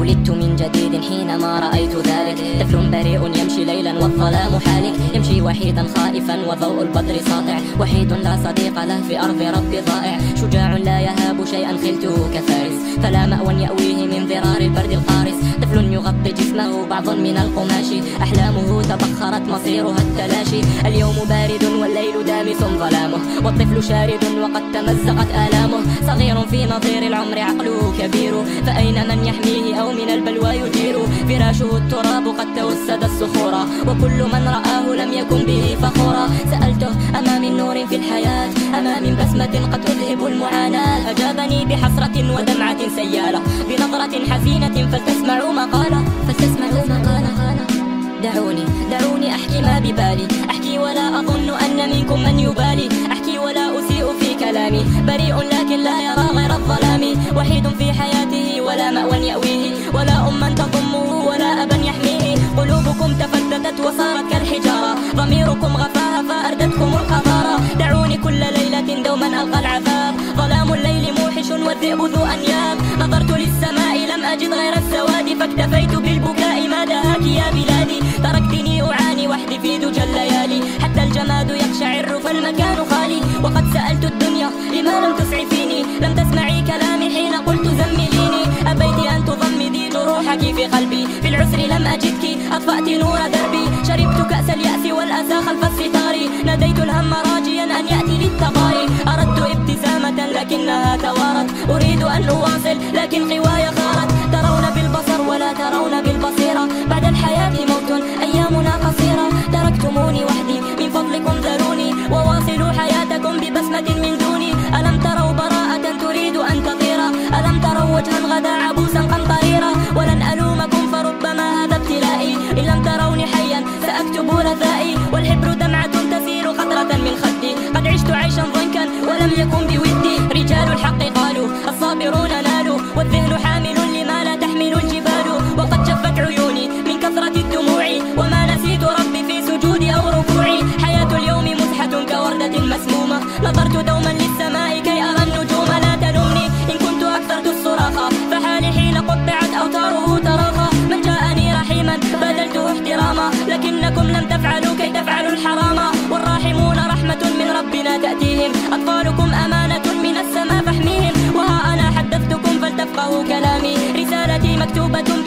ولدت من جديد حينما رأيت ذلك. طفل بريء يمشي ليلا والظلام حالك، يمشي وحيدا خائفا وضوء البدر ساطع، وحيد لا صديق له في أرض ربي ضائع. شجاع لا يهاب شيئا خلته كفارس، فلا مأوى يأويه من ضرار البرد القارس. طفل يغطي جسمه بعض من القماش، أحلامه تبخرت مصيرها التلاشي. اليوم بارد والليل دامس ظلامه، والطفل شارد وقد تمزقت آلامه. صغير في نظير العمر عقله كبير، فأين من يحميه أو من البلوى يجير؟ فراشه التراب قد توسد الصخورا، وكل من رآه لم يكن به فخورا. سألته أما من نور في الحياة، أما من بسمة قد تذهب المعاناة؟ أجابني بحسرة ودمعة سيالة، بنظرة حزينة فلتسمعوا مقالة. دعوني أحكي ما ببالي، أحكي ولا أظن أن منكم من يبالي، أحكي ولا أسيء في كلامي، بريء لكن لا يرى غير الظلام. وحيد في حياته ولا مأوى يأويه، ولا أما تضمه ولا أبا يحميه. قلوبكم تفتتت وصارت كالحجارة، ضميركم غفاها فأردتكم القذارة. دعوني كل ليلة دوما ألقى العذاب، ظلام الليل موحش والذئب ذو أنياب. نظرت للسماء لم أجد غير السواد، فاكتفيت بالبكاء ما دهاك يا بلادي. تركتني أعاني وحدي في دجى الليالي، حتى الجماد يقشعر فالمكان خالي. وقد سألت الدنيا لما لم تسعفيني، لم تسمعي كلامي حين قلت زمليني. أبيت أن تضمدي جروحك في قلبي، في العسر لم أجدك أطفأت نور دربي. شربت كأس اليأس والأسى خلف الستار، ناديت الهم راجيا أن يأتي للتغاري. أردت ابتسامة لكنها توارت، أريد أن أواصل لكن قواي خارت. ترون بالبصر ولا ترون بالبصيرة، بعد الحياة موت أيامنا قصيرة. تركتموني وحدي من فضلكم ذروني، وواصلوا حياتكم ببسمة من دوني. ألم تروا براءة تريد أن تطير؟ ألم تروا وجها غدا عبوسا قمطريرا؟ ولن ألومكم فربما هذا ابتلائي، إن لم تروني حيا سأكتب رثائي. والحبر دمعة تسيل قطرة من خدي، قد عشت عيشا ضنكا ولم يكن بودي. رجال الحق قالوا الصابرون نالوا، والذهن حامل لما لا تحمل الجبال. وقد جفت عيوني من كثرة الدموع، وما نسيت ربي في سجودي أو ركوعي. حياة اليوم مزحة كوردة مسمومة، نظرت دوما للسماء كي أرى النجوم. لا تلومني إن كنت أكثرت الصراخ، فحالي حين قطعت أوتاره تراخى. من جاءني رحيما بذلته احتراما، لكنكم لم تفعلوا كي تفعلوا الحراما. والراحمون رحمة من ربنا تأتيهم، أطفالكم أمانة من السماء فاحميهم. وها أنا حدثتكم فلتفقهوا كلامي، رسالتي مكتوبة